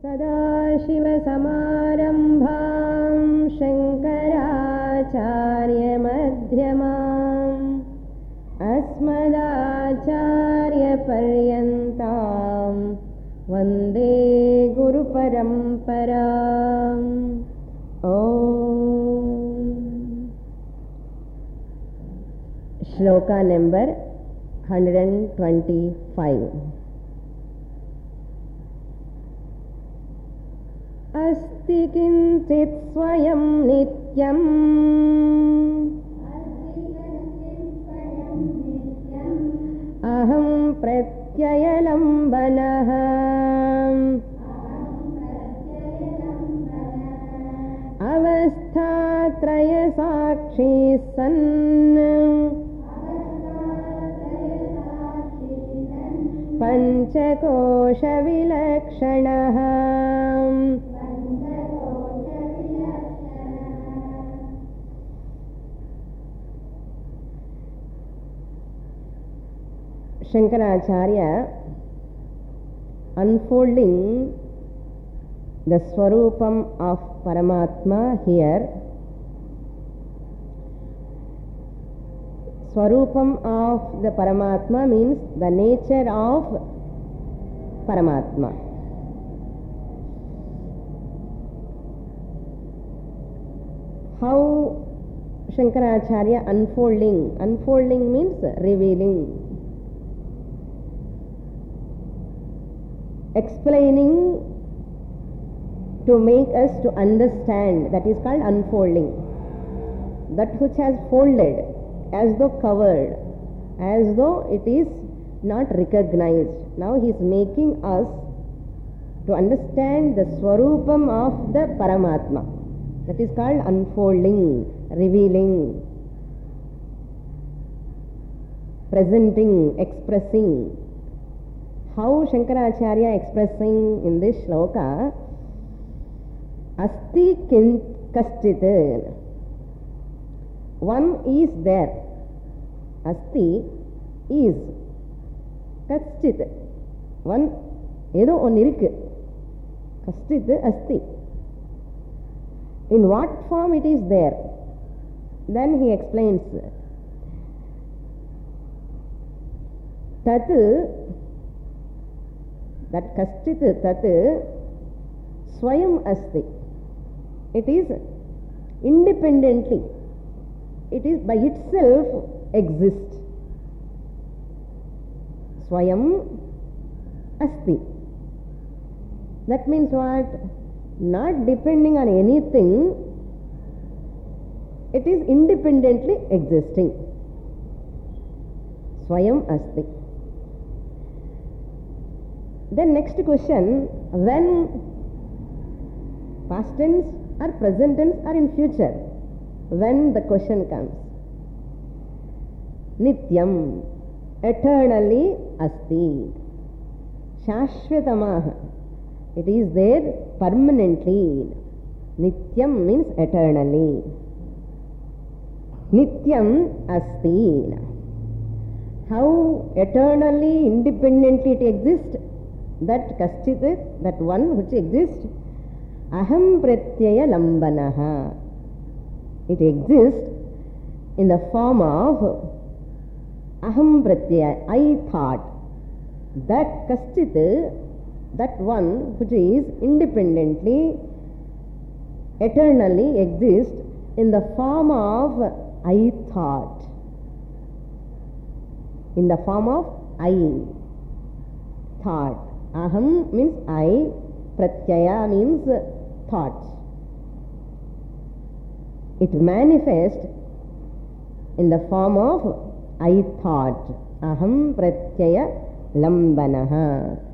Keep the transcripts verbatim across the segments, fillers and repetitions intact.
सदाशिवसमारम्भां शङ्कराचार्यमध्यमाम् अस्मदाचार्यपर्यन्तां वन्दे गुरुपरम्पराम्. ओम. श्लोका नंबर one hundred twenty-five. अस्ति किञ्चित् स्वयं नित्यम् अहं प्रत्ययलम्बनः अवस्थात्रयसाक्षी सन् पञ्चकोशविलक्षणः. Shankaracharya unfolding the Swarupam of Paramatma here. Swarupam of the Paramatma means the nature of Paramatma. How Shankaracharya unfolding? Unfolding means revealing, explaining to make us to understand. That is called unfolding. That which has folded, as though covered, as though it is not recognized. Now he is making us to understand the Swarupam of the Paramatma. That is called unfolding, revealing, presenting, expressing. How Shankaracharya expressing in this shloka? Asti kaschit. One is there. Asti is. Kaschit. One, edo one irukku. Kaschit asti. In what form it is there? Then he explains. Tat, that kaschit, tat swayam asti. It is independently. It is by itself exists. Swayam asti. That means what? Not depending on anything, it is independently existing. Swayam asti. Then next question, when? Past tense or present tense or in future? When the question comes. Nityam, eternally asti. Shashvatamaha, it is there permanently. Nityam means eternally. Nityam asti. How eternally, independently it exists? That kaschit, that one which exists. Aham pratyaya lambanaha. It exists in the form of aham pratyaya, I thought. That kaschit, that one which is independently, eternally exists in the form of I thought. In the form of I thought. Aham means I, pratyaya means thoughts. It manifests in the form of I thought. Aham pratyaya lambanaha.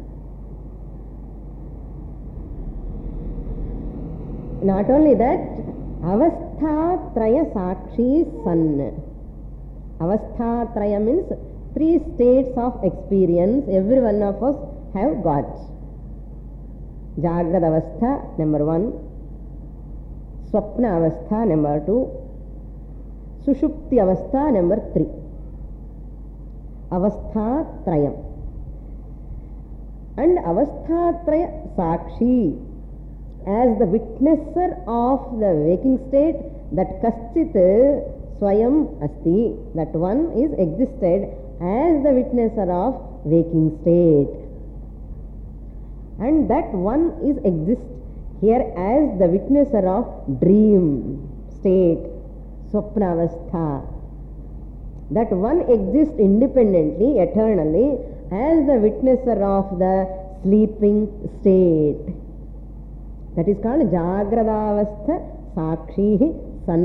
Not only that, avasthatraya sakshi san. Avasthatraya means three states of experience every one of us have got. Jagrad avastha number one, Swapna avastha number two, Sushupti avastha number three. Avastha trayam. and avasthatraya sakshi, as the witnesser of the waking state, that kaschit swayam asti, that one is existed as the witnesser of waking state, and that one is exist here as the witnesser of dream state, swapnavastha. That one exists independently, eternally, as the witnesser of the sleeping state. That is called Jagradavastha Sakshi San.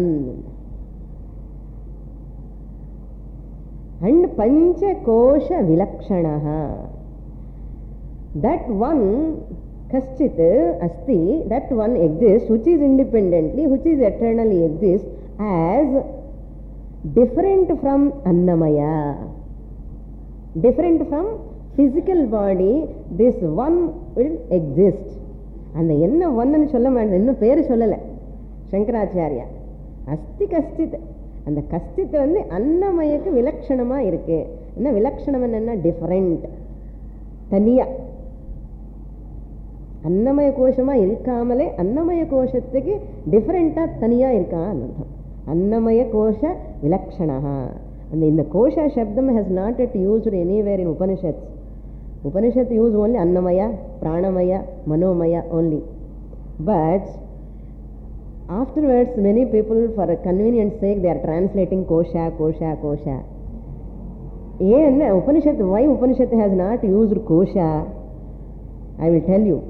And Pancha Kosha Vilakshanaha. That one, Kaschit Asti, that one exists, which is independently, which is eternally exists as different from Annamaya. Different from physical body, this one will exist. அந்த என்ன ஒன்னு சொல்ல மாட்டேன், இன்னும் பேரு சொல்லல சங்கராச்சாரியா. அஸ்தி கஷ்டித், அந்த கஷ்டித் வந்து அன்னமயக்கு விலட்சணமா இருக்கு. என்ன விலட்சணம், என்னன்னா டிஃபரெண்ட், தனியா. அன்னமய கோஷமா இருக்காமலே அன்னமய கோஷத்துக்கு டிஃபரெண்டா தனியா இருக்கான் அர்த்தம். அன்னமய கோஷ விலக்ஷணா. அந்த இந்த கோஷ சப்தம் has not yet used anywhere in Upanishads. Upanishad use only Annamaya, Pranamaya, Manomaya only. But afterwards many people, for a convenience sake, they are translating Kosha, Kosha, Kosha. And Upanishad, why Upanishad has not used Kosha, I will tell you.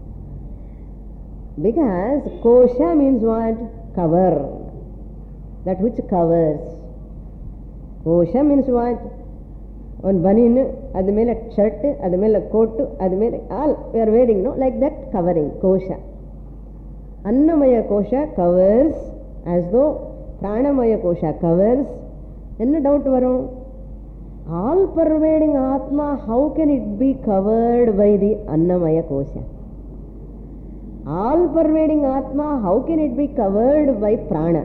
Because Kosha means what? Cover. That which covers. Kosha means what? One banin, adu mele shirt, adu mele coat, adu mele all we are wearing, no, like that covering, kosha. Annamaya kosha covers as though Pranamaya kosha covers. Enna doubt varum? All pervading Atma, how can it be covered by the Annamaya kosha? All pervading Atma, how can it be covered by Prana?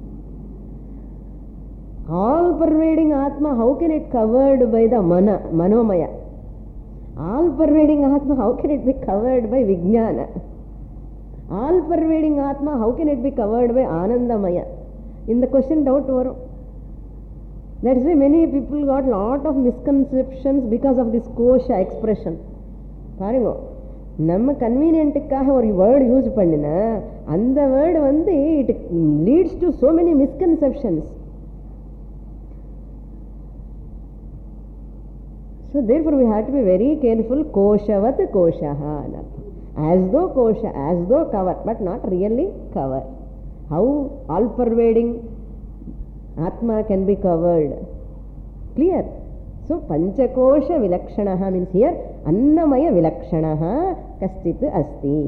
All pervading Atma, how can it covered by the mana, Manomaya? All pervading Atma, how can it be covered by Vijnana? All pervading Atma, how can it be covered by Anandamaya? In the question doubt varum. That's why many people got lot of misconceptions because of this kosha expression. பாருங்க, நம்ம கன்வீனியன்ட்டுக்காக ஒரு word use பண்ணினா அந்த word வந்து it leads to so many misconceptions. So therefore we have to be very careful. Koshavat koshaha, as though kosha, as though cover, but not really cover. How all pervading Atma can be covered? Clear? So Panchakosha Vilakshanaha means here Annamaya Vilakshanaha Kaschit Asti.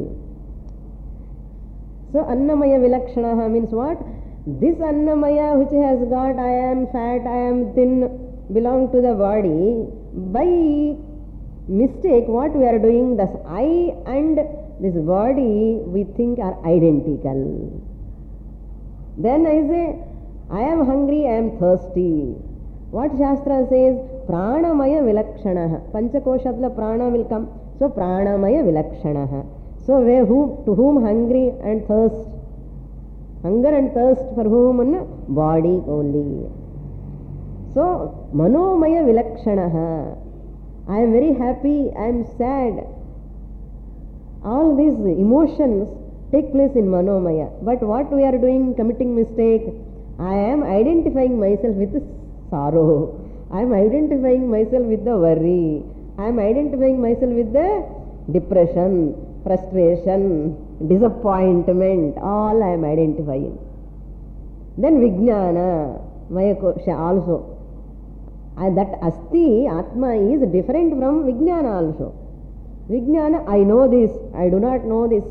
So Annamaya Vilakshanaha means what? This Annamaya which has got I am fat, I am thin, belong to the body. By mistake what we are doing, thus I and this body we think are identical. Then I say I am hungry, I am thirsty. What Shastra says? Pranamaya Vilakshanaha. Panchakoshatla prana will come. So Pranamaya Vilakshanaha. So where who, to whom hungry and thirst? Hunger and thirst for whom? Body only. So Manomaya Vilakshanaha. I am very happy, I am sad. All these emotions take place in Manomaya. But what we are doing, committing mistake, I am identifying myself with sorrow. I am identifying myself with the worry. I am identifying myself with the depression, frustration, disappointment. All I am identifying. Then Vijnana, Maya kosha also. And that Asti, Atma is different from Vijnana also. Vijnana, I know this, I do not know this.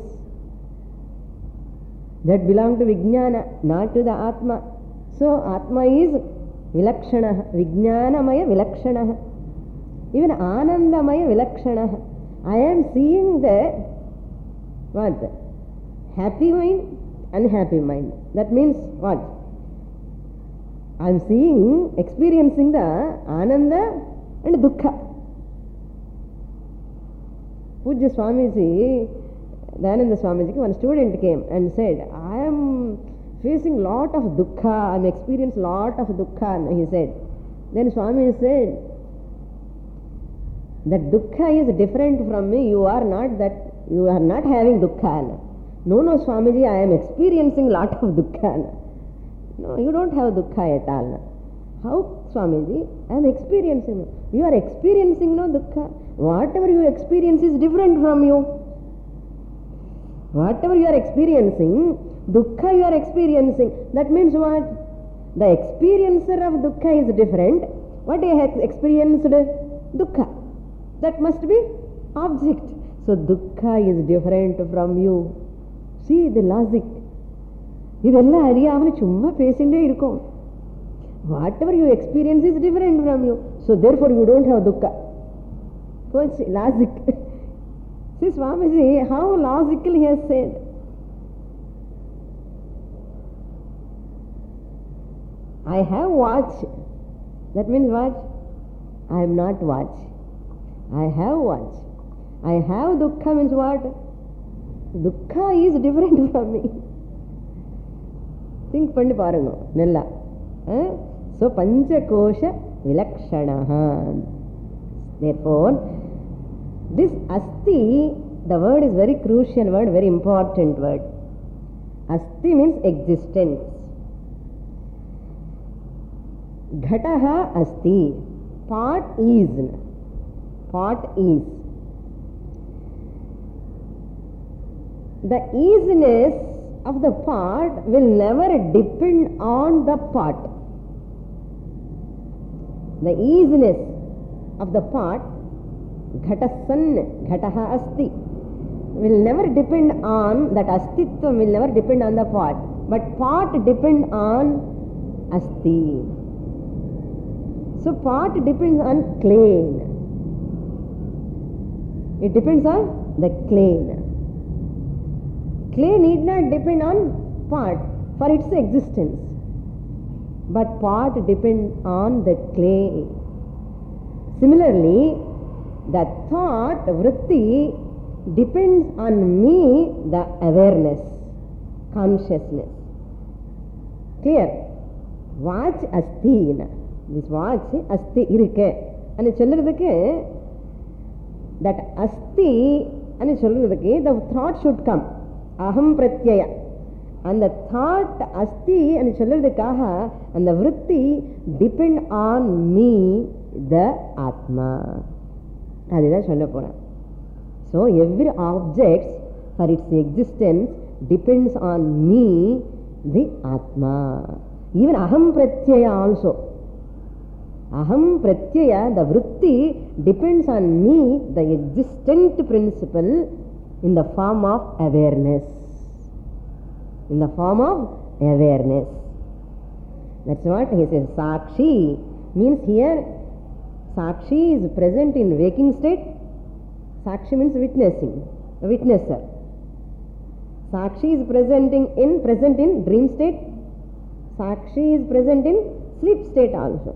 That belong to Vijnana, not to the Atma. So Atma is Vilakshanaha, Vijnanamaya Vilakshanaha. Even Anandamaya Vilakshanaha. I am seeing the what? Happy mind, unhappy mind. That means what? I am seeing, experiencing the Ananda and Dukkha. Pujya Swamiji, Dayananda Swamiji, one student came and said, I am facing lot of dukkha, I am experiencing lot of dukkha, he said. Then Swami said, that dukkha is different from me, you are not that, you are not having dukkha. No, no, Swamiji, I am experiencing lot of dukkha. No, you don't have dukkha at all. How, Swamiji? I am experiencing. You are experiencing no dukkha. Whatever you experience is different from you. Whatever you are experiencing, dukkha you are experiencing. That means what? The experiencer of dukkha is different. What you have experienced? Dukkha. That must be object. So dukkha is different from you. See the logic. இதெல்லாம் அறியாமல் சும்மா பேசிண்டே இருக்கும். Whatever you experience is different from you. So therefore you don't have dukkha. So it's logic. See Swamiji, how logical he has said. I have watch. That means what? I am not watch. I have watch. I have dukkha means what? Dukkha is different from me. Think பண்ணி பாருங்க நல்லா. So Panchakosha Vilakshanaha. Therefore, this Asti, the word is very crucial word, very important word. Asti means existence. Ghataha Asti. Part is. Part is. The easiness of the part will never depend on the part. The easiness of the part, ghatasan, ghataha asti, will never depend on, that astitva will never depend on the part, but part depend on asti. So part depends on clay. It depends on the clay. Clay need not depend on part for its existence, but part depends on the clay. Similarly, the thought, vritti, depends on me, the awareness, consciousness. Clear? Watch asti. This watch asti irukke. And solradhukku, that asti and solradhukku, the thought should come. Aham pratyaya. And the thought asti and solradhukaga and the vritti depend on me, the Atma. Adida solla pora. So every object for its existence depends on me, the Atma. Even aham pratyaya also. Aham pratyaya, the vritti depends on me, the existent principle, in the form of awareness. In the form of awareness. That's what he says. Sakshi means here, Sakshi is present in waking state. Sakshi means witnessing, a witnesser. Sakshi is presenting in, present in dream state. Sakshi is present in sleep state also.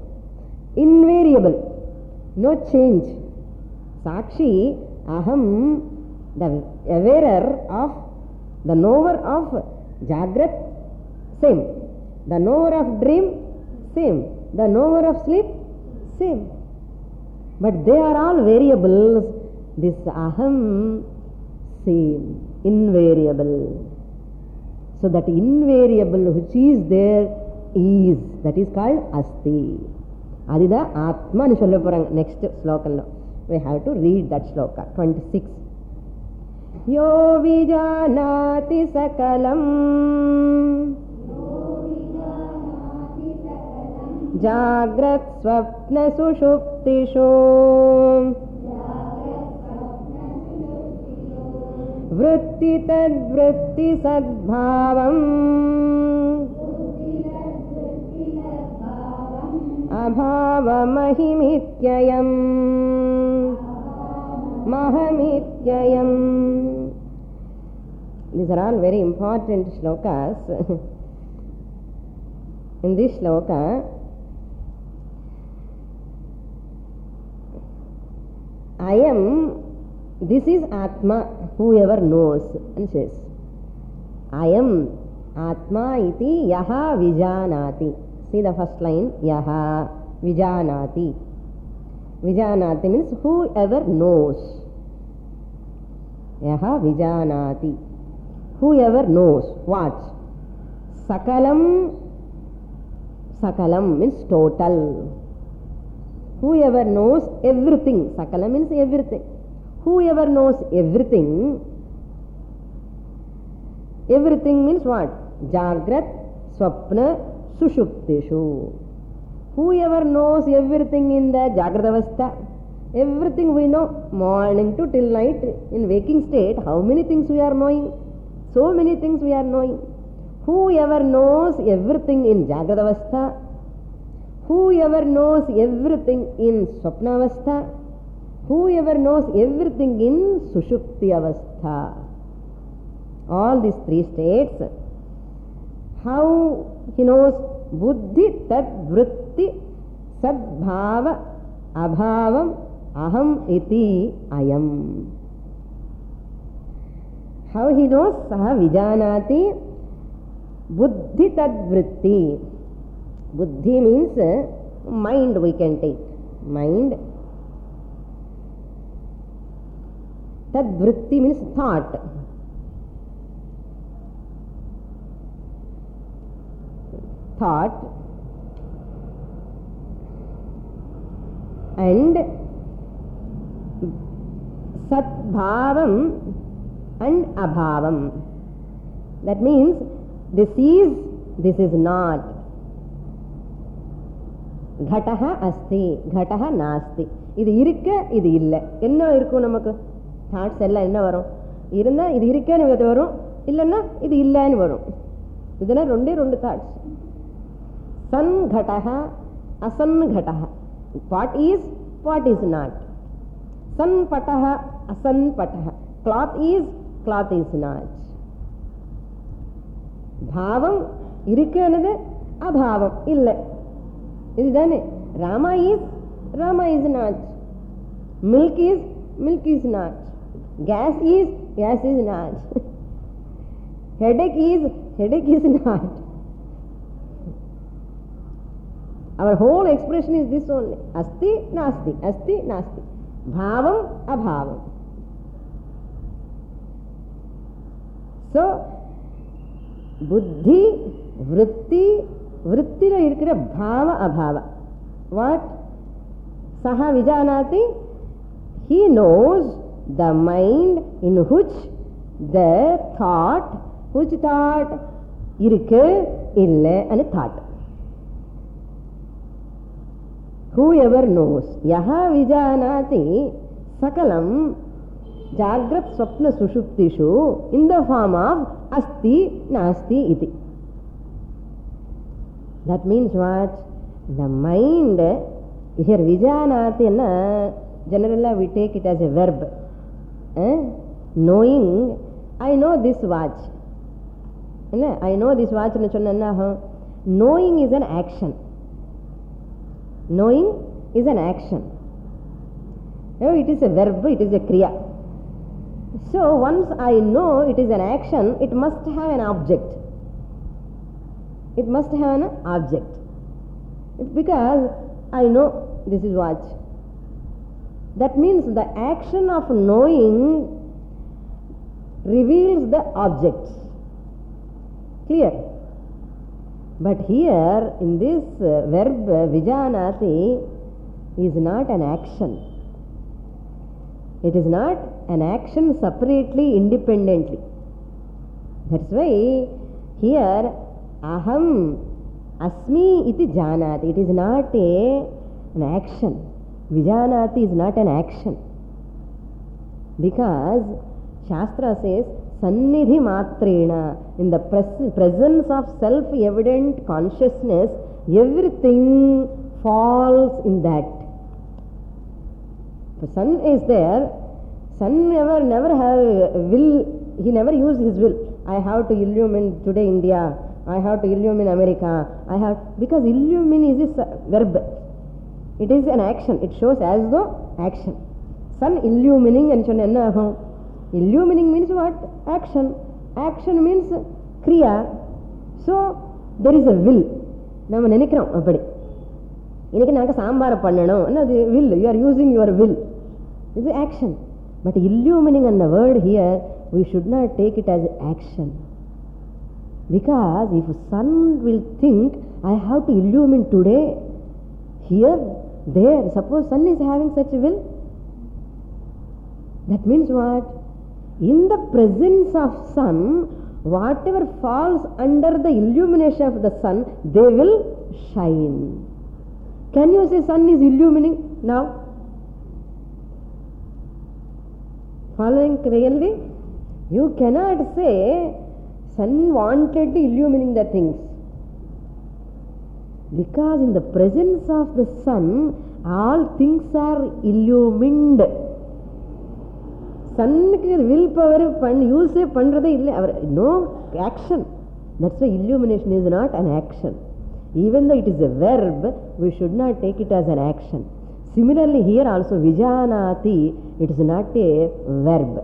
Invariable, no change. Sakshi, aham, the awarer of, the knower of Jagrat, same. The knower of dream, same. The knower of sleep, same. But they are all variables. This aham, same, invariable. So that invariable which is there is, that is called asti. Adida Atma ni solla poranga next sloka. We have to read that sloka, twenty-six. Yo vijanati sakalam jagrat swapna sushuptishu vritti tad vritti sadbhavam abhava mahimityayam mahamityayam. These are all very important shlokas. In this shloka, I am This is Atma, whoever knows, and says, I am Atma iti yaha vijanati. See the first line, yaha vijanati. Vijanati means whoever knows. Yaha vijanati. Whoever knows. What? Sakalam. Sakalam means total. Whoever knows everything. Sakalam means everything. Whoever knows everything. Everything means what? Jagrat, Swapna, Sushuptishu. Whoever knows everything in the Jagratavastha, everything we know, morning to till night, in waking state, how many things we are knowing? So many things we are knowing. Whoever knows everything in Jagratavastha, whoever knows everything in Swapnavastha, whoever knows everything in Sushupti Avastha. All these three states, how he knows buddhi tad vritti sadbhava abhavam aham iti ayam. How he knows? Saha vijanati buddhi tad vritti. Buddhi means uh, mind we can take. Mind. Tad vritti means thought. Thought and satbhavam and abhavam. That means this is, this is not. Ghataha asti, ghataha nasti. இது இருக்க இது இல்லை. என்ன இருக்கும் நமக்கு? Thoughts எல்லாம் என்ன வரும்? இருந்தா இது இருக்கன்னு வரும், இல்லைன்னா இது இல்லைன்னு வரும். இதெல்லாம் ரெண்டே ரெண்டு thoughts. San ghataha, asan ghataha. What is, what is not. San pataha, asan pataha. Cloth is, cloth is not. Bhavam irukkanadu, abhavam illa. Idane Rama is, Rama is not. Milk is, milk is not. Gas is, gas is not. Headache is, headache is not. Our whole expression is this only. Asti, nasti, asti, nasti. Bhavam, abhavam. So, buddhi, vritti, vrittila irukira bhava, abhava. What? Saha vijanati. He knows the mind in which the thought, which thought? Irukku, illa, and thought. Whoever knows, yaha vijanati sakalam jagrat swapna sushuptishu in the form of asti nasti iti. That means what? The mind, here vijanati na, generally we take it as a verb. Eh? Knowing, I know this watch. I know this watch. Knowing is an action. Knowing is an action. No, it is a verb, it is a kriya. So once I know it is an action, it must have an object. It must have an object. Because I know this is watch. That means the action of knowing reveals the object. Clear? But here in this uh, verb vijanati is not an action. It is not an action separately, independently. That's why here aham asmi iti janati. It is not a, an action. Vijanati is not an action. Because Shastra says sannidhi matrena, in the pres- presence of self-evident consciousness, everything falls in that. The sun is there, sun never, never have will, he never used his will. I have to illumine today India, I have to illumine America, I have, because illumine is a verb. It is an action, it shows as though action. sun illumining and சொன்ன என்ன ஆகும்? Illumining means what? Action. Action means kriya. So there is a will. நாம நினைக்கிறோம் அப்படி, இன்னைக்கு நாங்கள் சாம்பார் பண்ணணும், அது will. You are using your will. This is action. But illumining and the word here, we should not take it as action. Because if sun will think, I have to illumine today, here, there, suppose sun is having such a will, that means what? In the presence of sun, whatever falls under the illumination of the sun, they will shine. Can you say sun is illumining now? Following clearly? You cannot say sun wanted to illumining the things. Because in the presence of the sun, all things are illumined. Sunnuக்கு will power use பண்றதே இல்லை, அவர் no action. That's why illumination is not an action. Even though it is a verb, we should not take it as an action. Similarly here also vijanati, it is not a verb.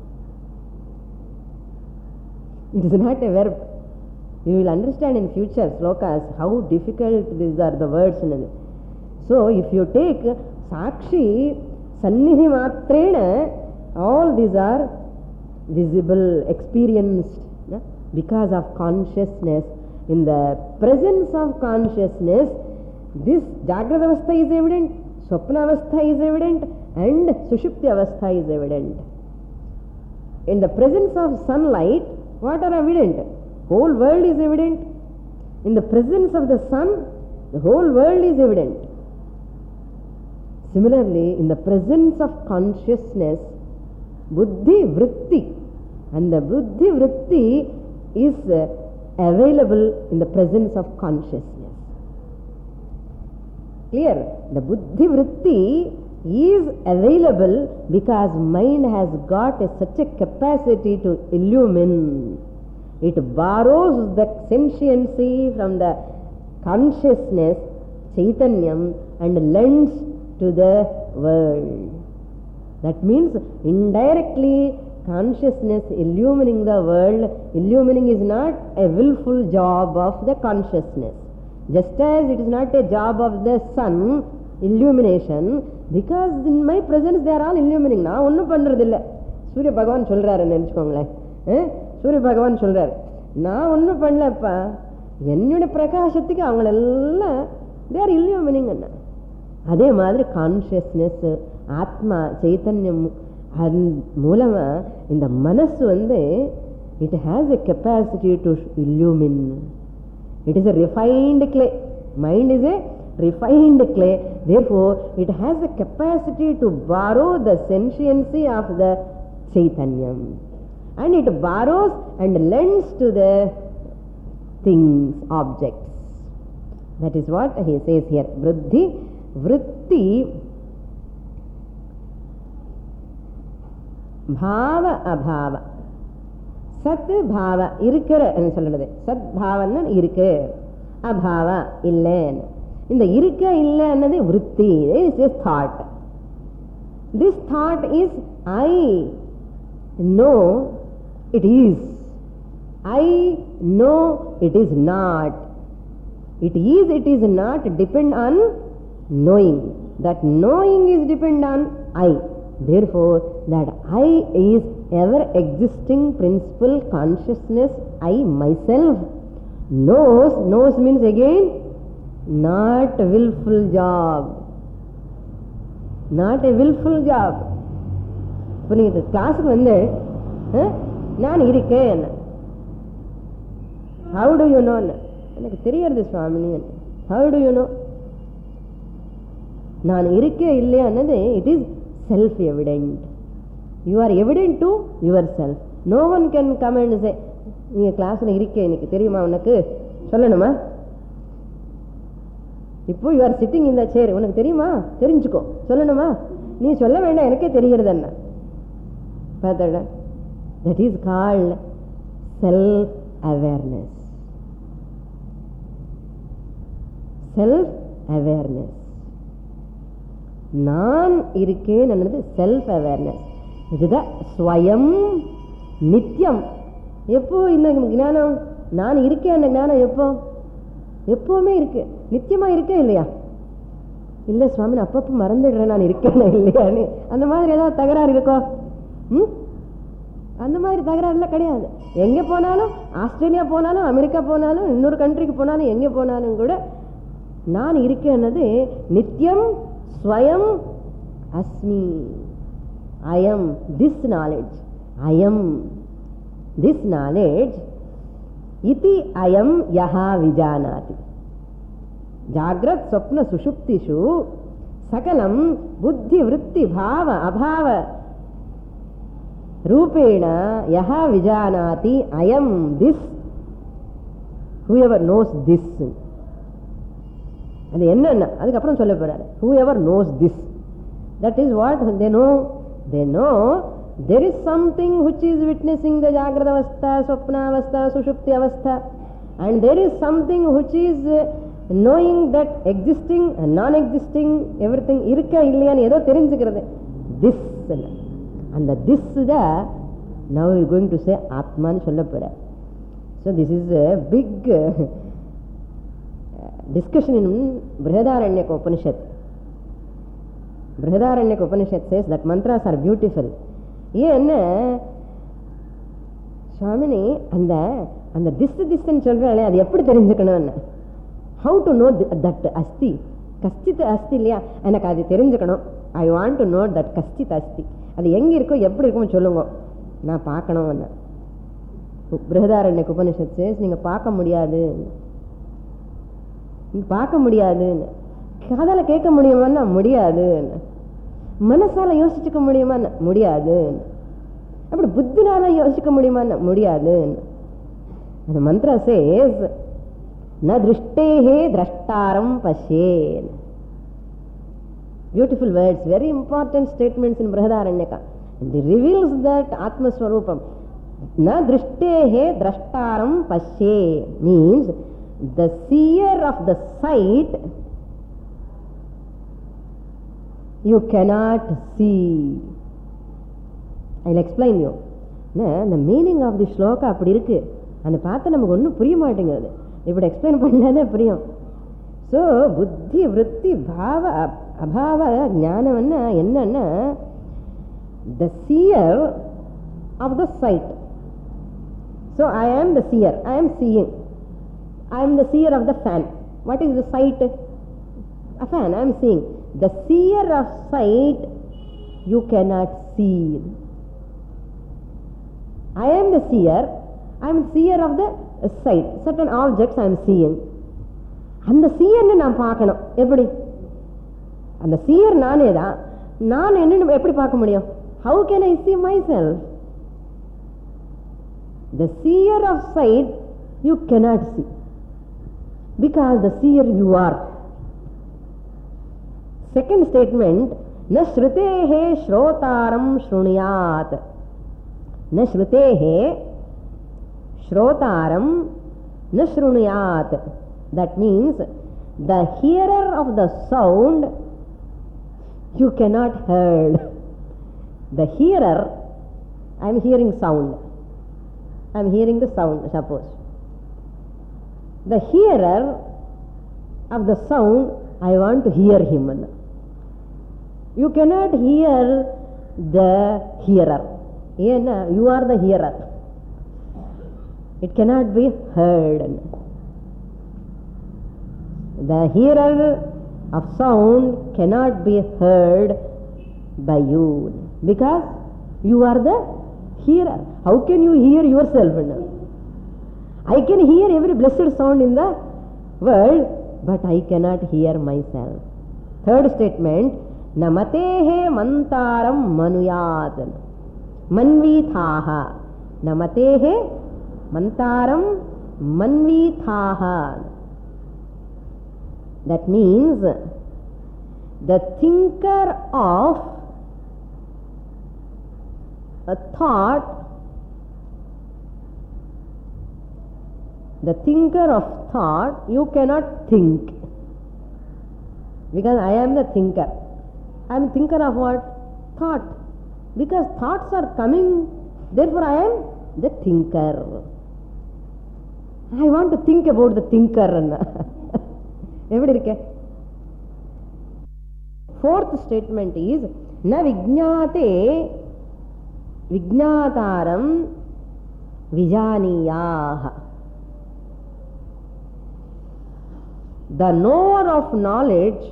It is not a verb. You will understand in future slokas how difficult these are the words. So if you take sakshi sannidhi matrena, all these are visible, experienced, yeah? Because of consciousness. In the presence of consciousness, this Jagrata Avastha is evident, Swapna Avastha is evident, and Sushupti Avastha is evident. In the presence of sunlight, what are evident? Whole world is evident. In the presence of the sun, the whole world is evident. Similarly, in the presence of consciousness, buddhi vritti, and the buddhi vritti is uh, available in the presence of consciousness. Clear? The buddhi vritti is available because mind has got a, such a capacity to illumine. It borrows the sentiency from the consciousness, chaitanyam, and lends to the world. That means indirectly consciousness illumining the world. Illumining is not a willful job of the consciousness. Just as it is not a job of the sun, illumination, because in my presence they are all illumining. நான் ஒன்றும் பண்ணுறதில்லை. சூரிய பகவான் சொல்கிறாரு நினச்சிக்கோங்களேன், சூரிய பகவான் சொல்கிறார், நான் ஒன்றும் பண்ணலப்பா, என்னுடைய பிரகாசத்துக்கு அவங்களெல்லாம் தே ஆர் இல்லுமினிங். அதே மாதிரி கான்ஷியஸ்னஸ், ஆத்மா சைத்தன்யம், அது மூலமா இந்த மனசு வந்து it has a capacity to illumine. It is a refined clay. Mind is a refined clay. Therefore, it has a capacity to borrow the sentiency of the chaitanyam, and it borrows and lends to the things, objects. That is what he says here. Vritti, vritti, bhava, abhava. Sat bhava irukra ennu solradhu. Sat bhavanna irukku, abhava illa. இந்த இருக்க இல்லை ಅನ್ನது விருத்தி. This is thought. This thought is I know it is. I know it is not. It is, it is not depend on knowing. That knowing is depend on I. Therefore, that I is ever existing principle consciousness. I myself knows. Knows means again not a willful job. Not a willful job. இப்போ நீங்கள் கிளாஸுக்கு வந்து நான் இருக்கேன், how do you know, எனக்கு தெரியறது Swamini, how do you know, நான் இருக்கே இல்லையா ಅನ್ನೋದು it is self evident. You are evident to yourself. No one can come and say, நீங்கள் கிளாஸில் இருக்கே எனக்கு தெரியுமா உனக்கு சொல்லணுமா? இப்போ யூ ஆர் சிட்டிங் இந்த சேர், உனக்கு தெரியுமா, தெரிஞ்சுக்கோ, சொல்லணுமா? நீ சொல்ல வேண்டாம், எனக்கே தெரிகிறது என்ன. பார்த்தா that is called self awareness. Self awareness. நான் இருக்கேன் என்னது செல்ஃப் அவேர்னஸ். இதுதான் ஸ்வயம் நித்தியம். எப்போ இந்த ஞானம் நான் இருக்கேன் அந்த ஞானம் எப்போ? எப்பவுமே இருக்கு, நித்தியமா இருக்கே இல்லையா? இல்லை சுவாமி நான் அப்பப்போ மறந்துடுறேன் நான் இருக்கேன் இல்லையான்னு. அந்த மாதிரி ஏதாவது தகராறு இருக்கோ? ம் அந்த மாதிரி தகராறுலாம் கிடையாது. எங்கே போனாலும், ஆஸ்திரேலியா போனாலும், அமெரிக்கா போனாலும், இன்னொரு கண்ட்ரிக்கு போனாலும், எங்கே போனாலும் கூட நான் இருக்கேன்னது நித்தியம். ஸ்வயம் அஸ்மி, I am this knowledge, I am this knowledge இதி அயம் யஹா விஜானாதி. ஜாக்ரத் ஸ்வப்ன சுஷுப்திஷு சகலம் புத்தி விருத்தி பாவ அபாவ ரூபேண யஹா விஜானாதி அயம் திஸ், whoever knows this. அது என்னன்னா அதுக்கப்புறம் சொல்ல போறாரு. whoever knows this, that is what they know. They know there is something which is witnessing the jagrata avastha, swapna avastha, sushupti avastha, and there is something which is knowing that existing and non-existing everything irukka illaiyaanu edho therinjikkiradhu. This and the this da now we are going to say atma nu solla pora. So this is a big uh, discussion in Brihadaranyaka Upanishad. Brihadaranyaka Upanishad says that mantras are beautiful. ஏன்னா சுவாமினி அந்த அந்த this திஸ்ன்னு சொல்றாளே அது எப்படி தெரிஞ்சுக்கணும்னு, how to know that அஸ்தி கஷ்டித் அஸ்தி இல்லையா, எனக்கு அது தெரிஞ்சுக்கணும். I want to know that கஷ்டித் அஸ்தி. அது எங்கே இருக்கோ எப்படி இருக்குமோ சொல்லுங்க, நான் பார்க்கணும்னு. பிருஹதாரண்யக உபனிஷத் சேஸ் நீங்கள் பார்க்க முடியாது, நீங்கள் பார்க்க முடியாதுன்னு. காதால கேட்க முடியுமான்னா முடியாதுன்னு. மனசால யோசிச்சுக்க முடியுமான்னு முடியாது. அப்படி புத்தினால யோசிக்க முடியுமான்னு முடியாது. அந்த மந்திர சேஸ் ந திருஷ்டேஹே திரஷ்டாரம் பஷ்யேன். Beautiful words, very important statements in Brihadaranyaka. It reveals that Atma Swarupam. Na drishtahe drashtaram pashe means the seer of the sight you cannot see. I'll explain you. The meaning of the shloka அப்படி இருக்கு. அந்த பார்த்து நமக்கு ஒன்றும் புரிய மாட்டேங்கிறது. இப்படி explain பண்ணாதே புரியும். ஸோ புத்தி விருத்தி பாவ அபாவ ஞானம்னா என்னன்னா the seer of the sight. So I am the seer, I am seeing. I am the seer of the fan. What is the sight? A fan, I am seeing. The seer of sight you cannot see. I am the seer, I am seer of the sight. Certain objects I am seeing. அந்த சீயர்னு நான் பார்க்கணும். எப்படி? அந்த shear நானே தான். நான் என்ன எப்படி பார்க்க முடியும்? How can I see myself? The seer of sight you cannot see, because the seer you are. Second statement, na shrutehe shrotaram shruniyat. Na shrutehe shrotaram na shruniyat. That means the hearer of the sound you cannot heard. The hearer, I am hearing sound. I am hearing the sound, suppose. The hearer of the sound, I want to hear him. You cannot hear the hearer. You are the hearer. It cannot be heard. The hearer of sound cannot be heard by you, because you are the hearer. How can you hear yourself? I can hear every blessed sound in the world, but I cannot hear myself. Third statement, namatehe mantaram manuyat. Manvithaha. Namatehe mantaram manvithaha. That means the thinker of a thought, the thinker of thought, you cannot think, because I am the thinker. I am thinker of what? Thought. Because thoughts are coming, therefore I am the thinker. I want to think about the thinker. எப்படி இருக்க? Fourth statement is na vijñāte vijñātāram vijanīyāha. The knower of knowledge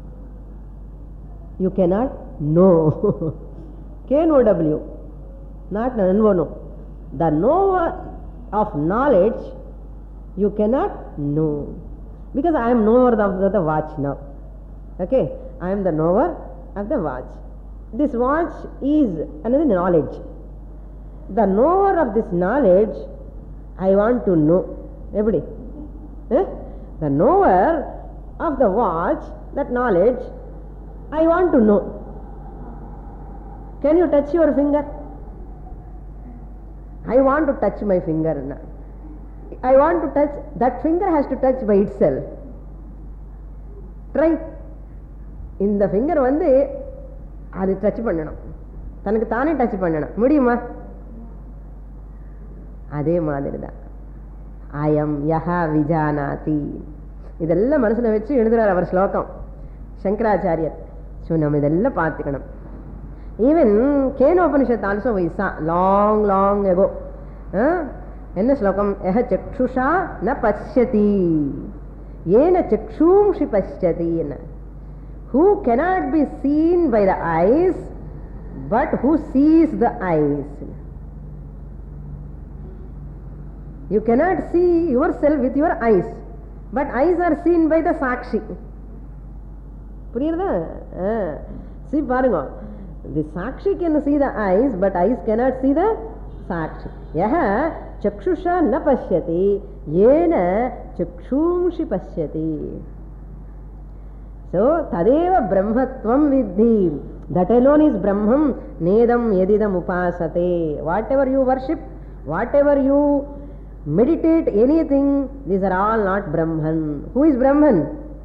you cannot know. K N O W, not N O no. The knower of knowledge you cannot know. Because I am knower of the watch now. Okay, I am the knower of the watch. This watch is another knowledge. The knower of this knowledge, I want to know. Everybody? Eh? The knower of the watch, that knowledge, I want to know. Can you touch your finger? I want to touch my finger now. I want to touch, that finger has to touch by itself. Try. இந்த finger வந்து அது touch பண்ணணும், தனக்கு தானே touch பண்ணணும். முடியுமா? அதே மாதிரி தான் அயம் யஹா விஜானாதி. இதெல்லாம் மனசில் வச்சு எழுதுறார் அவர் ஸ்லோகம் சங்கராச்சாரியர். ஸோ நம்ம இதெல்லாம் பார்த்துக்கணும். ஈவன் கேனோபனிஷத் ஆல்சோ வைசா லாங் லாங் எகோ. என்ன ஸ்லோகம்? எஹ சக்ஷுஷா ந பஷ்யதி ஏன சக்ஷூம்ஷி பஷ்யதி. என்ன? Who cannot be seen by the eyes, but who sees the eyes. You cannot see yourself with your eyes, but eyes are seen by the Sakshi. புரியுதா? See, பாருங்க, the Sakshi can see the eyes, but eyes cannot see the Sakshi. Yaha chakshusha na pashyati yena chakshumshi pashyati. So, tadeva brahmatvam vidhi. That alone is brahmam. Nedam yedidam upasate. Whatever you worship, whatever you meditate, anything, these are all not Brahman. Who is Brahman?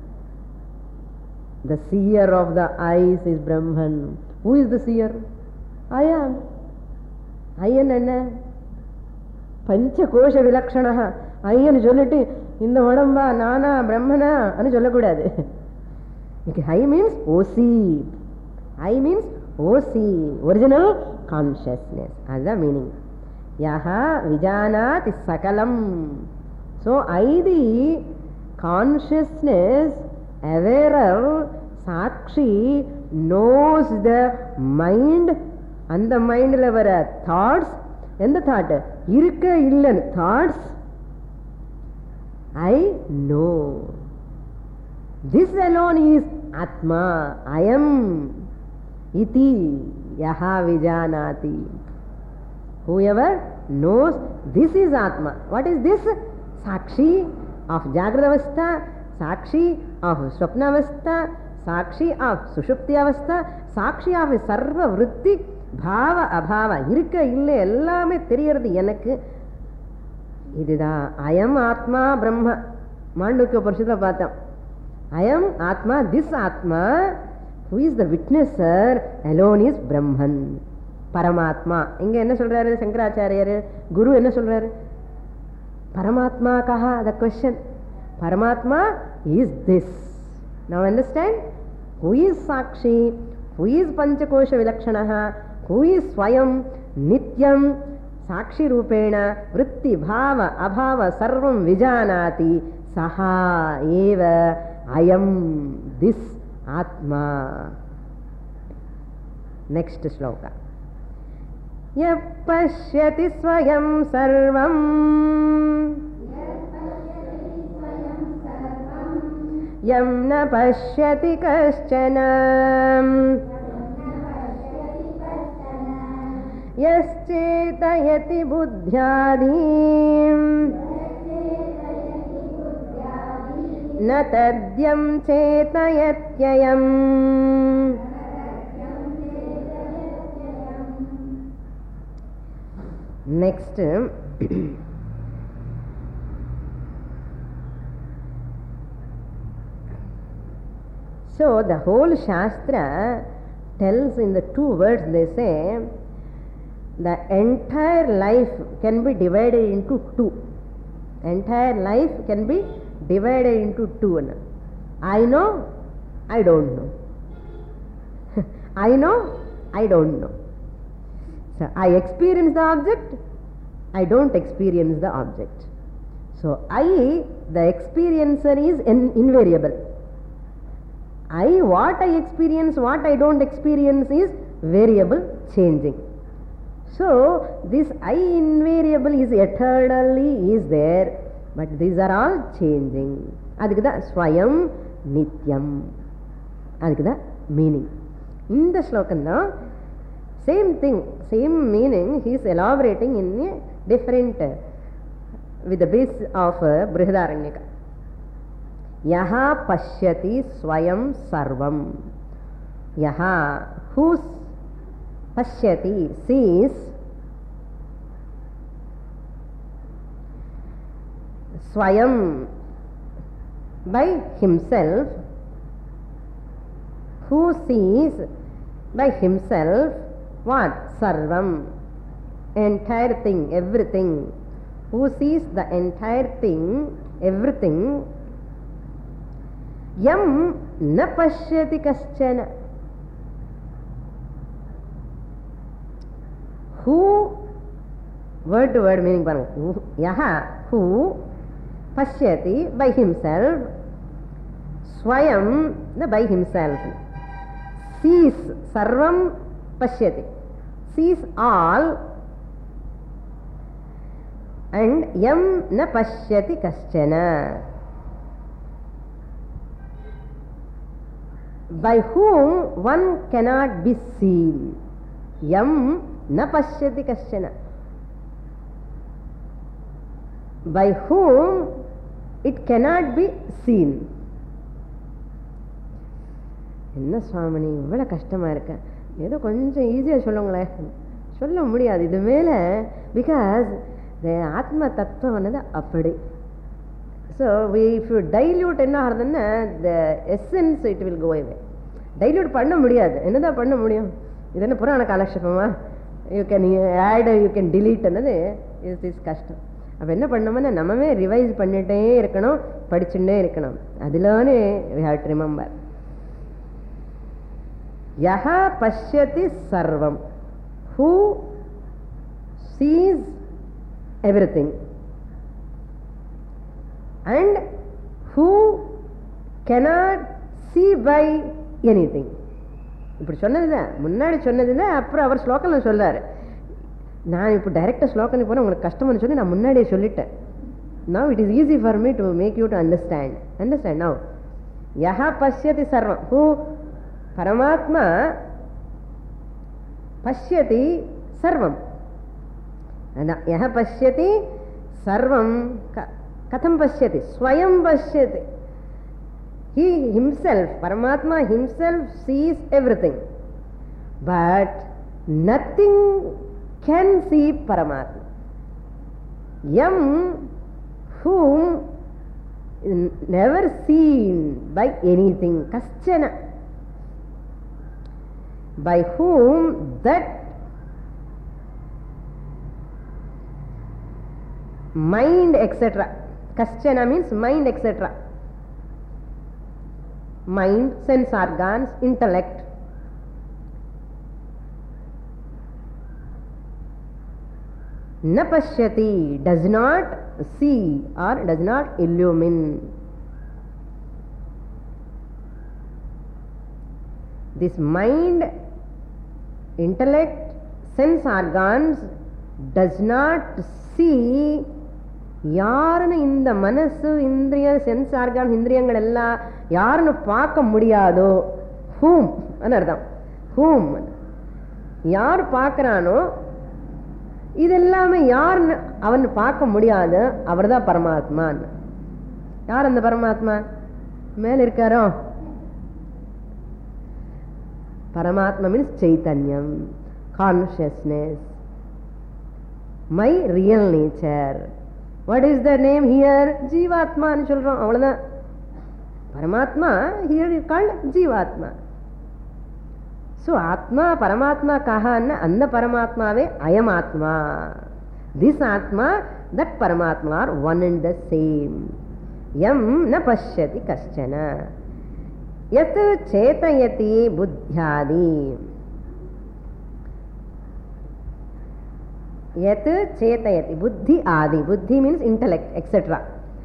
The seer of the eyes is Brahman. Who is the seer? I am. ஐயன் என்ன? பஞ்சகோஷ விலக்ஷணா. ஐயன் சொல்லிட்டு இந்த உடம்பா நானா பிரம்மனா அனு சொல்லக்கூடாது. I means O C. I means O C, original consciousness. That's the meaning. Yaha vijanati sakalam. So I, the consciousness, aware, Sakshi, knows the mind, and the mind level thoughts. And the thought, irukka illan thoughts, I know. This alone is Atma. I am iti yaha vijanati. Whoever knows this is Atma. What is this? Sakshi of Jagrata Avastha, Sakshi of Swapna Avastha, Sakshi of Sushupti Avastha, Sakshi of Sarva Vritti, Bhava Abhava. Irukka ille ellame theriyirudhu enakku. Idudha I am Atma Brahma. Mandukya Upanishadla paatham. I am Atma, this Atma, who is the witnesser, alone is Brahman. Paramatma. இங்க என்ன சொல்றாரு சங்கராச்சாரியர்? குரு என்ன சொல்றாரு? Paramatma kaha? The question. Paramatma is this. Now understand? Who is Sakshi? Who is Panchakosha Vilakshanaha? Who is Swayam? Nityam? Sakshi Rupena? Vritti Bhava Abhava Sarvam Vijanati. Saha eva I am this Atma. Next shloka. Yap pashyati swayam sarvam yam na pashyati kaschana yaschetayati buddhyadim न तद्यं चेतयत्ययम्. Next, so the whole Shastra tells in the two words, they say, the entire life can be divided into two. Entire life can be divided into two. I know, I don't know. I know, I don't know. So I experience the object, I don't experience the object. So I, the experiencer, is in, invariable. I, what I experience, what I don't experience is variable, changing. So this I invariable is eternally is there, but these are all changing. Adhikada Swayam Nityam. Adhikada meaning. In the slokana, same thing, same meaning he is elaborating in a different, uh, with the base of uh, Brihadaranyaka. Yaha pashyati swayam sarvam. Yaha, who pashyati, sees, swayam, by himself, who sees by himself what? Sarvam, entire thing, everything. Who sees the entire thing, everything. Yam na pashyati kaschana. Who, word to word meaning, yaha, who pashyati, by himself, swayam, the by himself, sees, sarvam pashyati, sees all, and yam na pashyati kaschana, by whom one cannot be seen. Yam na pashyati kaschana, by whom it cannot be seen. என்ன சுவாமினி இவ்வளோ கஷ்டமாக இருக்க, ஏதோ கொஞ்சம் ஈஸியாக சொல்லுங்களேன். சொல்ல முடியாது இது மேலே, பிகாஸ் த ஆத்ம தத்துவம் வந்து அப்படி. ஸோ இஃப் யூ டைல்யூட் என்ன ஆகுதுன்னா the essence it will go away. Dilute பண்ண முடியாது. என்னதான் பண்ண முடியும்? இது என்ன புராண காலக்ஷேபமா? You can add, you can delete என்னது இஸ் இஸ் கஷ்டம். அப்போ என்ன பண்ணோம்னா நம்மவே ரிவைஸ் பண்ணிகிட்டே இருக்கணும், படிச்சுட்டே இருக்கணும். அதிலானே we have to remember. Yaha pashyati sarvam, who sees everything, and who cannot see by anything. இப்படி சொன்னதுதான், முன்னாடி சொன்னதுதான். அப்புறம் அவர் ஸ்லோகம்ல சொல்றாரு. நான் இப்போ டைரக்டா ஸ்லோகம் போனால் உங்களுக்கு கஷ்டம்னு சொல்லி நான் முன்னாடியே சொல்லிட்டேன். Now it is easy for me to make you to understand. Understand now. Yaha pashyati sarvam, who Paramatma pashyati sarvam. Yaha pashyati sarvam, katham pashyati, swayam pashyati. He himself, Paramatma himself sees everything, but nothing can see Paramatma. Yam, whom never seen by anything, kaschana, by whom that mind, et cetera. Kaschana means mind, et cetera. Mind, sense organs, intellect. Na pashyati, does not see or does not illumine. This mind, intellect, sense organs does not see. யாருன்னு இந்த மனசு, இந்திரிய, sense argon, இந்திரியங்கள் எல்லாம் யாருன்னு பார்க்க முடியாதோ, ஹூம் அர்த்தம். ஹூம் யார் பார்க்கிறானோ, இதெல்லாமே யாருன்னு அவன் பார்க்க முடியாது, அவர் தான் பரமாத்மான். யார் அந்த பரமாத்மா? மேல இருக்காரோ. Paramatma means Chaitanyam, consciousness, my real nature. What is the name here? Jivatma nu solrom, avladha. Paramatma here is called Jivatma. So Atma, Paramatma kaha anna, anna Paramatmave ayam Atma. This Atma, that Paramatma are one and the same. Yam na pashyati kaschana. Yat chetayati buddhyadi. Yat chetayati, buddhi adi. Buddhi means intellect, et cetera.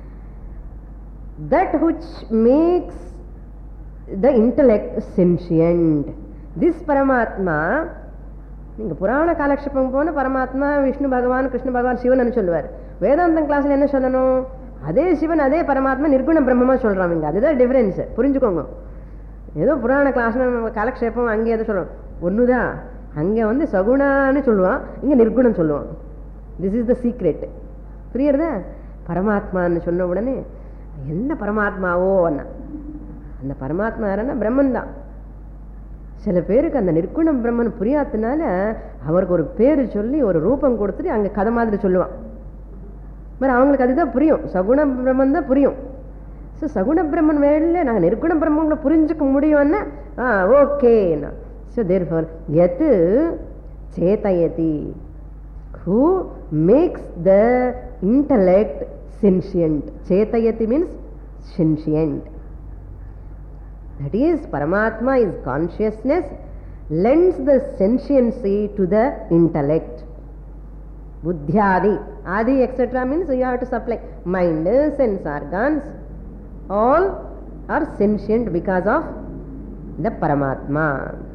That which makes the intellect sentient. This Paramatma, நீங்கள் புராண காலக்ஷேபம் போன பரமாத்மா விஷ்ணு பகவான் கிருஷ்ண பகவான் சிவன் சொல்லுவார். வேதாந்தம் கிளாஸில் என்ன சொல்லணும்? அதே சிவன் அதே பரமாத்மா நிர்குண பிரம்மமாக சொல்கிறாங்க. இங்கே அதுதான் டிஃபரன்ஸ், புரிஞ்சுக்கோங்க. ஏதோ புராண கிளாஸில் காலக்ஷேபம் அங்கே எதை சொல்கிறோம் ஒன்று தான். அங்கே வந்து சகுணான்னு சொல்லுவான், இங்கே நிர்குணம் சொல்லுவான். This is the secret. புரியுறதா? பரமாத்மான்னு சொன்ன உடனே என்ன பரமாத்மாவோ அண்ணா, அந்த பரமாத்மா யாருன்னா பிரம்மன் தான். சில பேருக்கு அந்த நிர்குணம் பிரம்மன் புரியாததுனால அவருக்கு ஒரு பேர் சொல்லி ஒரு ரூபம் கொடுத்துட்டு அங்கே கதை மாதிரி சொல்லுவான். மாதிரி அவங்களுக்கு அதுதான் புரியும், சகுண பிரம்மன் தான் புரியும். ஸோ சகுண பிரம்மன் வேலையில் நாங்கள் நிர்குண பிரம்மங்களை புரிஞ்சுக்க முடியும்னா ஆ ஓகேண்ணா. ஸோ தேர் ஃபார் எத்து சேதயதி, who makes the intellect sentient. சேதயதி means sentient. That is, Paramatma is consciousness, lends the sentiency to the intellect. Buddhyadi, adi, et cetera means you have to supply. Mind, sense organs, all are sentient because of the Paramatma.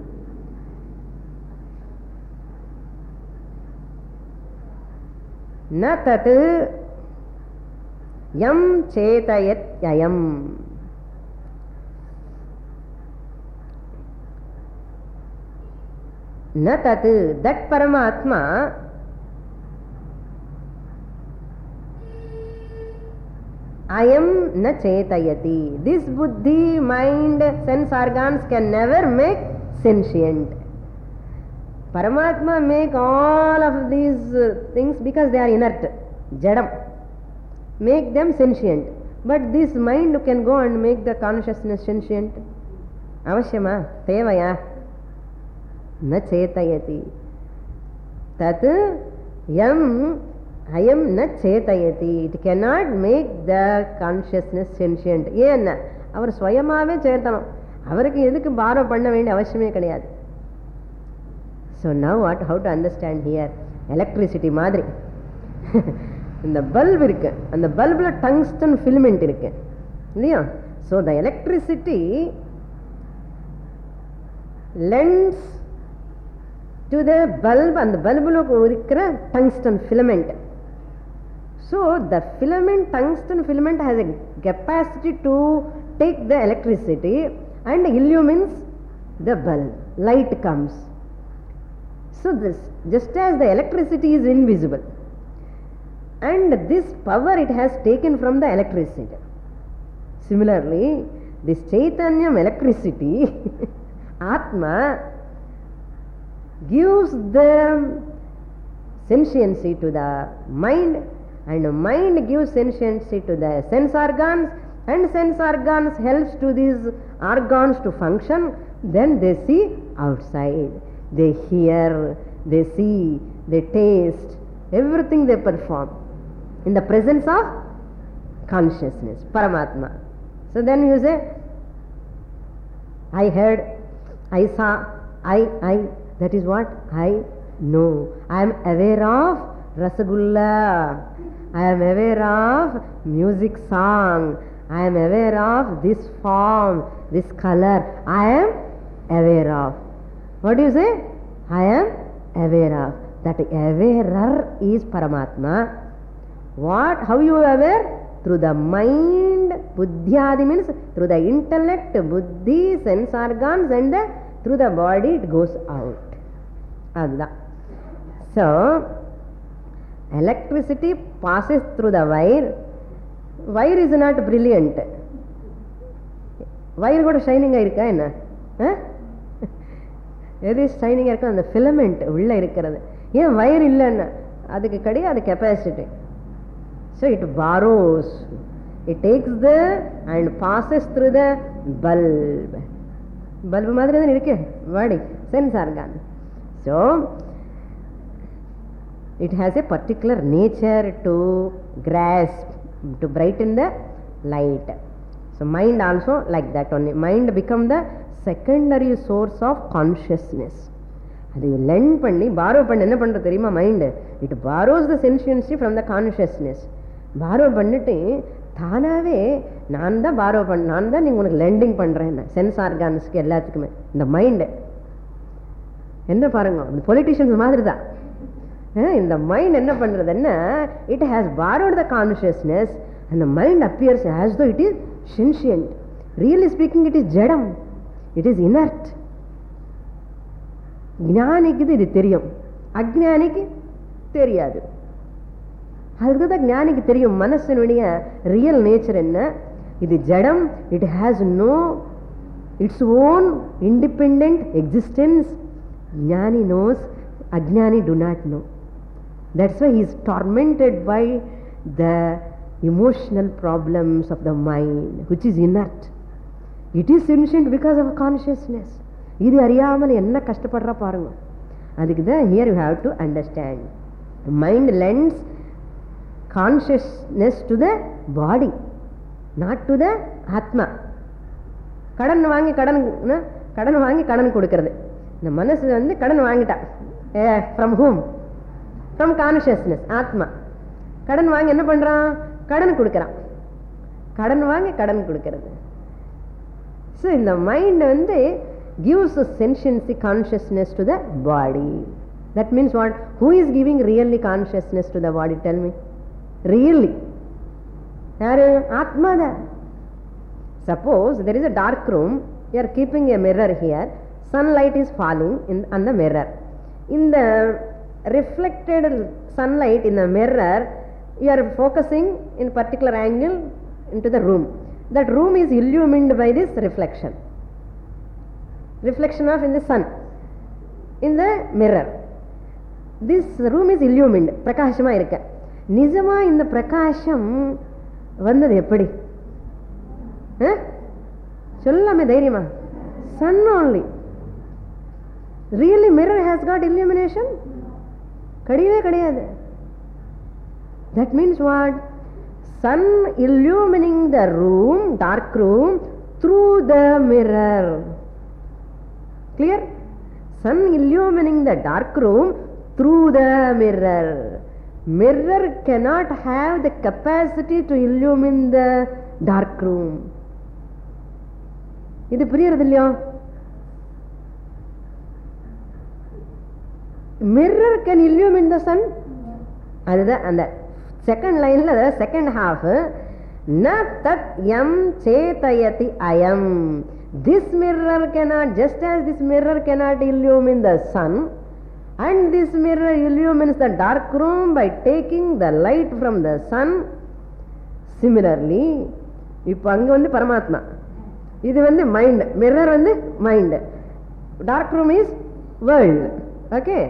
Na tat yam chetayat yayam. Na tat, that Paramatma, ayam na chetayati. This buddhi, mind, sense organs can never make sentient. Paramatma make all of these things because they are inert, jadam, make them sentient. But this mind can go and make the consciousness sentient. Avashyama, tevaya. न चेतयति. तत् यम ayam na chetayati. It cannot make the consciousness sentient. ஏன்னா அவர் சுயமாவே சேத்தனம், அவருக்கு எதுக்கு borrow பண்ண வேண்டிய அவசியமே கிடையாது. So now what, how to understand here? Electricity மாதிரி இந்த பல்ப் இருக்கு, அந்த பல்பில் டங்ஸ்டன் ஃபிலமெண்ட் இருக்கு இல்லையா? So the electricity lends to the bulb, and the bulb இருக்கிற tungsten filament. So the filament, tungsten filament has a capacity to take the electricity and illumines the bulb. Light comes. So this, just as the electricity is invisible, and this power it has taken from the electricity. Similarly, this Chaitanyam electricity, Atma, gives the sentiency to the mind, and mind gives sentiency to the sense organs, and sense organs helps to these organs to function. Then they see outside, they hear, they see, they taste, everything they perform in the presence of consciousness, Paramatma. So then you say, I heard, I saw, I, I, that is what I know. I am aware of Rasagulla, I am aware of music song, I am aware of this form, this color, I am aware of. What do you say? I am aware of. That awarer is Paramatma. What? How you are aware? Through the mind, buddhyadi means through the intellect, buddhi, sense organs, and the, through the body it goes out. Adha. So electricity passes through the wire. Wire is not brilliant. Wire got shining irukka enna? எது ஷைனிங்காக இருக்கும்? அந்த filament உள்ளே இருக்கிறது. ஏன் wire இல்லைன்னா அதுக்கு கிடையாது capacity. So it borrows, it takes the and passes through the bulb. Bulb மாதிரி தான் இருக்கு body. sense organ. So it has a particular nature to grasp, to brighten the light. So mind also like that only. Mind become the secondary source of consciousness. அது learn பண்ணி borrow பண்ண என்ன பண்ணுறது தெரியுமா? Mind it borrows the sentiency from the consciousness. Borrow பண்ணிட்டு தானாகவே நான் தான் பாரோ பண்ண, நான் தான் நீங்கள் உனக்கு லெண்டிங் பண்ணுறேன் சென்ஸ் ஆர்கான்ஸ்க்கு எல்லாத்துக்குமே. இந்த மைண்டு என்ன பாருங்க, பொலிட்டிஷியன்ஸ் மாதிரி தான். இந்த மைண்ட் என்ன பண்ணுறதுன்னா, it has borrowed the consciousness and the mind appears as though it is sentient. Really speaking, it is jadam, it is inert. ஞானிக்கு இது தெரியும், அஜ்ஞானிக்கு தெரியாது. அதுக்குதான் ஞானிக்கு தெரியும் மனசினுடைய ரியல் நேச்சர் என்ன. இது ஜடம், it has no its own independent existence. ஞானி நோஸ், அஜ்ஞானி do not know. That's why he is tormented by the emotional problems of the mind, which is inert. It is sentient because of consciousness. இது அறியாமல் என்ன கஷ்டப்படுறா பாருங்க. அதுக்கு தான் here you have to understand. Mind lends consciousness to the body, not to the atma. கடன் வாங்கி கடன் கடன் வாங்கி கடன் கொடுக்கறது. இந்த மனசு வந்து கடன் வாங்கிட்டா, from whom? From consciousness, ஆத்மா. கடன் வாங்கி என்ன பண்றான்? கடன் கொடுக்கறான். கடன் வாங்கி கடன் கொடுக்கிறது. ஸோ இந்த மைண்ட் வந்து gives a sentiency, consciousness to the body. That means what? Who is giving really consciousness to the body? Tell me. Really? யாரு? ஆத்மா தான். Suppose there is a dark room, you are keeping a mirror here, sunlight is falling in, on the mirror. In the reflected sunlight in the mirror, you are focusing in particular angle into the room. That room is illumined by this reflection. Reflection of in the sun, in the mirror. This room is illumined. பிரகாசமா இருக்க. நிஜமா இந்த பிரகாசம் வந்தது எப்படி? சொல்லாமே தைரியமா? Sun only. Really mirror has got illumination? கிடையவே கிடையாது. That means what? Sun illumining the room, dark room, through the mirror. Clear? Sun illumining the dark room through the mirror. Mirror cannot have the capacity to illumine the dark room. இது புரியுறது இல்லையா? Mirror can illumine the sun. அதுதான் அந்த second லைன்ல second half. ந தத் யம் சேதயதி அயம். This mirror cannot, just as this mirror cannot illumine the sun, and this mirror illumines the dark room by taking the light from the sun. Similarly, இப்போ அங்க வந்து பரமாத்மா, இது வந்து மைண்ட், மிரர் வந்து mind, dark room is world. Okay,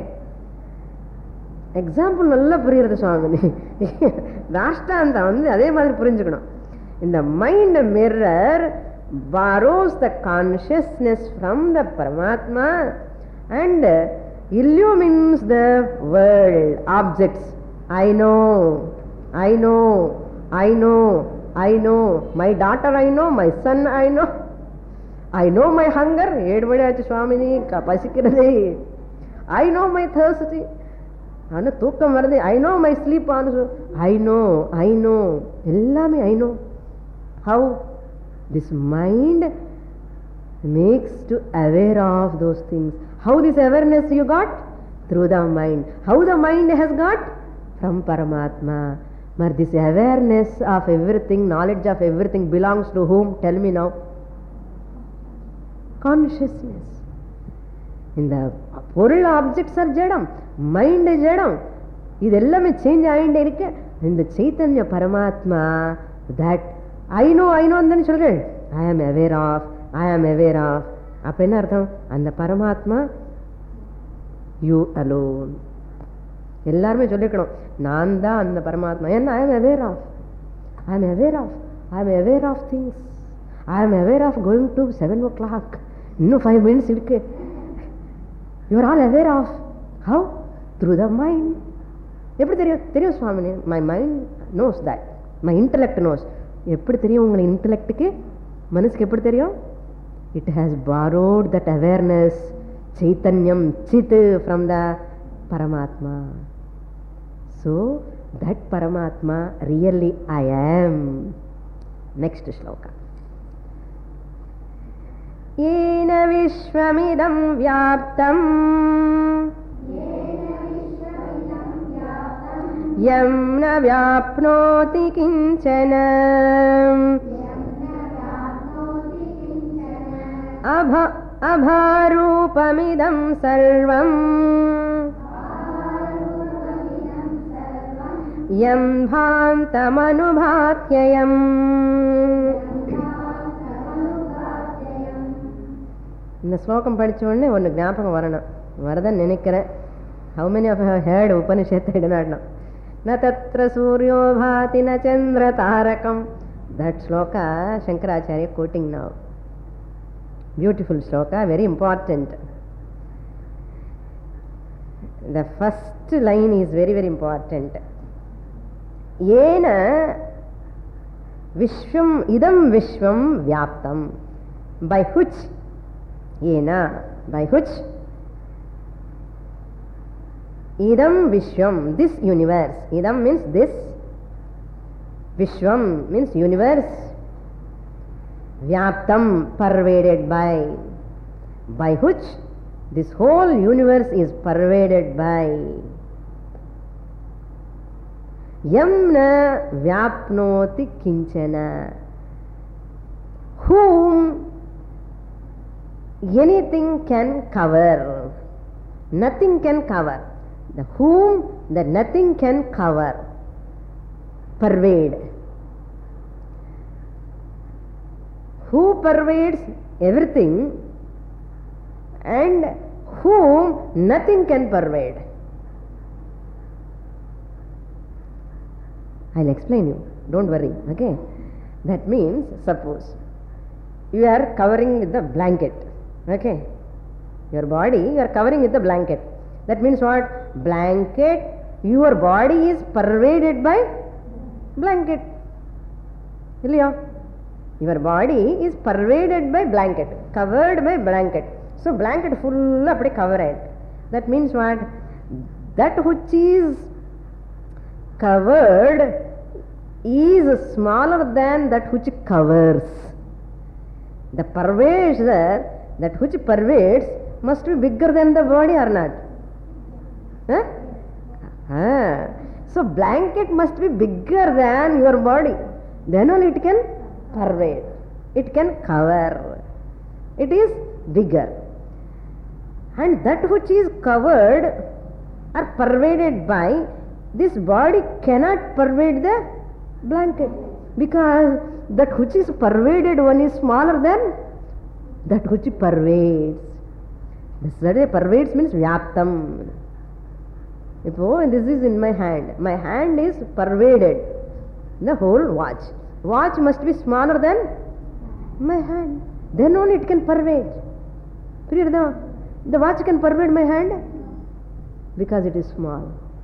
example நல்லா புரியுறது சுவாமி. ராஷ்டாந்தம் வந்து அதே மாதிரி புரிஞ்சுக்கணும். இந்த mind mirror borrows the consciousness from the Paramatma and illumines the world, objects. I know, I know, I know, I know, my daughter I know, my son I know, I know my hunger, ஏடுபடியாச்சு சுவாமினி பசிக்கிறது, I know my thirsty, ஆனால் தூக்கம் வருது, I know my sleep also, I know, I know, எல்லாமே I know. How? This mind makes to aware of those things. How this awareness you got? Through the mind. How the mind has got? From Paramatma. But this awareness of everything, knowledge of everything belongs to whom? Tell me now. Consciousness. In the பொருள் objects are jadam, mind is jadam. இது எல்லாமே change ஆகிட்டே இருக்க. இந்த சைத்தன்ய பரமாத்மா, that I know, I know and சொல்றேன், I am aware of, I am aware of. அப்ப என்ன அர்த்தம்? அந்த பரமாத்மா you alone. எல்லாருமே சொல்லிக்கணும், நான் தான் அந்த பரமாத்மா. ஏன்னா I am aware of, I am aware of, I am aware of things. I am aware of going to seven o'clock. இன்னும் ஃபைவ் மினிட்ஸ் இருக்கு. you are all aware of. How? Through the mind. எப்படி தெரியும்? தெரியும் சுவாமி, my mind knows that, my intellect knows. எப்படி தெரியும் உங்களை இன்டெலெக்டுக்கு, மனசுக்கு எப்படி தெரியும்? It has borrowed that awareness, chaitanyam, chit from the Paramatma. So that Paramatma really I am. Next shloka. Yena vishvamidam vyaptam yam na vyapnoti kinchana abha abharupamidam sarvam yam bhantamanubhatyayam. இந்த ஸ்லோகம் படித்த உடனே ஒன்று ஞாபகம் வரணும், வரதான் நினைக்கிறேன். How many of you have heard Upanishad? I do not know. Na tatra suryo bhati na chandra tarakam. That shloka Shankaracharya quoting now. Beautiful shloka, very important. The first line is very very important. Yena vishvam idam vishvam vyaptam. By which? Yena, by which? Idam vishvam, this universe. Idam means this. Vishvam means universe. Vyaptam, pervaded by. By which? This whole universe is pervaded by. Yamna vyapnoti kinchana. Whom anything can cover, nothing can cover. The whom that nothing can cover, pervade. Who pervades everything and whom nothing can pervade. I'll explain you, don't worry, okay? That means, suppose you are covering with the blanket, okay? Your body you are covering with the blanket. That means what? Blanket, your body is pervaded by blanket. Illaya? Your body is pervaded by blanket, covered by blanket. So blanket full appadi covered. That means what? That which is covered is smaller than that which covers. The pervader, that which pervades, must be bigger than the body or not? Huh? Ah. So blanket must be bigger than your body. Then only it can pervade. It can cover. It is bigger. And that which is covered or pervaded by, this body cannot pervade the blanket, because that which is pervaded one is smaller than that which pervades. This pervades means vyaptam. If oh, this is in my hand, my hand is pervaded the whole watch. Watch must be smaller than my hand, then only it can pervade. The watch can pervade my hand because it is small.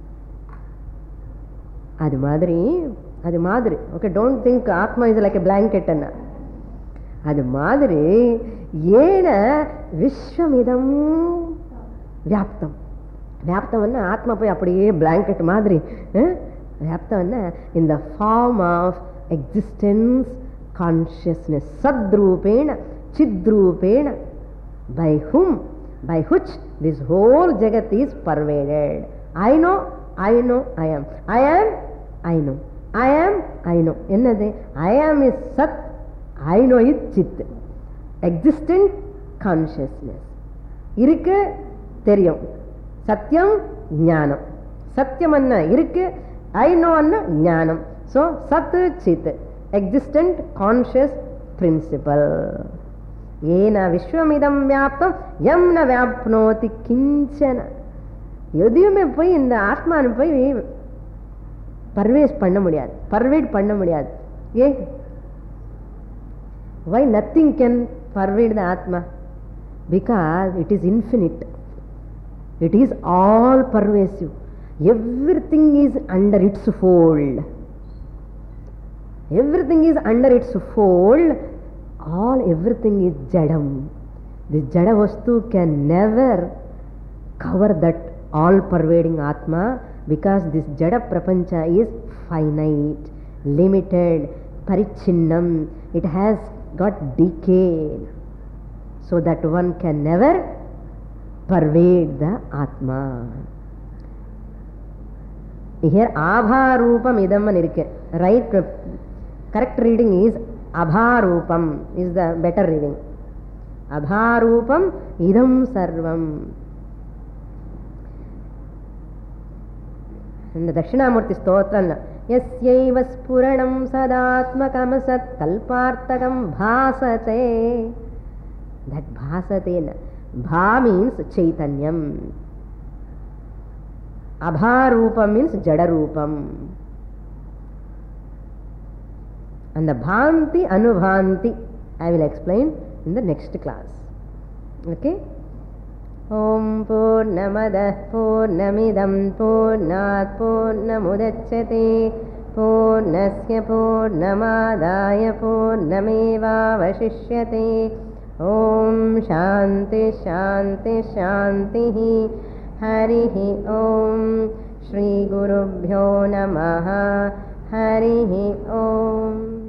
Adi madri, adi madri. Okay, don't think Atma is like a blanket. Adi madri, yena vishwamidam vyaptam. Vyaptam Atma poi appadiye blanket madri. Vyaptam in the form of existence, consciousness, sadrupena, chidrupena. By whom? By which this whole jagat is pervaded. I know, I know, I am. I am, I know. I am, I know. Ennade? I am is Sat, I know is Chit. Existent consciousness. Irukku theriyum. Satyam jnanam. Satyam anna irukku, I know anna jnanam. So Sat Chit, existent conscious principle. Yena vishwamidam vyaptam yam na vyapnoti kinchana. எதையுமே போய் இந்த ஆத்மானு போய் பர்வேஸ் பண்ண முடியாது, pervade பண்ண முடியாது. ஏ why nothing can pervade the atma? Because it is infinite. It is all pervasive. Everything is under its fold. Everything is under its fold. All, everything is jadam. The jada vastu can never cover that all-pervading Atma, because this jada prapancha is finite, limited, parichinnam. It has got decay. So that one can never pervade the Atma. Here Abharupam idam anirke. Right, correct reading is Abharupam is the better reading. Abharupam idam sarvam. In the Dakshinamurti Stotram, Yasyaiva spuranam sadatmakam sat kalpartakam bhasate. That bhasate. Bha means Chaitanyam. Abharupam means Jadarupam. And the Bhanti, Anubhanti, I will explain in the next class. Okay? Om Purnamadah Purnamidam Purnat Purnamudachyate Purnasya Purnamadaya Purnameva Vashishyate. Om Shanti Shanti Shanti Harihi Om Shri Gurubhyo Namaha Harihi Om.